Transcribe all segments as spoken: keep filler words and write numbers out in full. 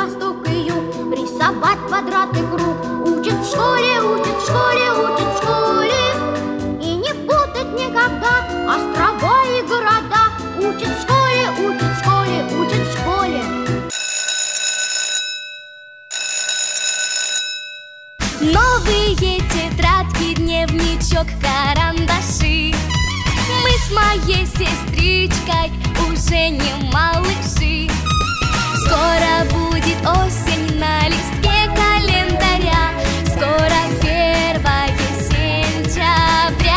восток и юг, рисовать квадрат и круг. Учат в школе, учат в школе, учат в школе. И не путать никогда острова и города. Учат в школе, учат в школе, учат в школе. Новые тетрадки, дневничок, карандаши. Мы с моей сестричкой уже не малыши. Скоро будет осень на листке календаря. Скоро первое сентября.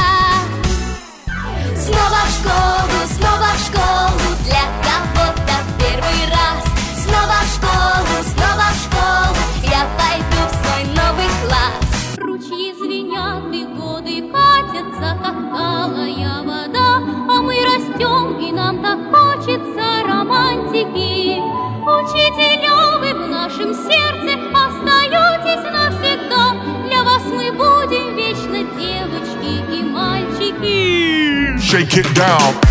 Снова в школу, снова в школу, для кого-то первый раз. Снова в школу, снова в школу, я пойду в свой новый класс. Ручьи звенят и годы катятся, как талая вода. А мы растем, и нам так хочется романтики. Учителя, вы в нашем сердце остаетесь навсегда. Для вас мы будем вечно девочки и мальчики. Shake it down.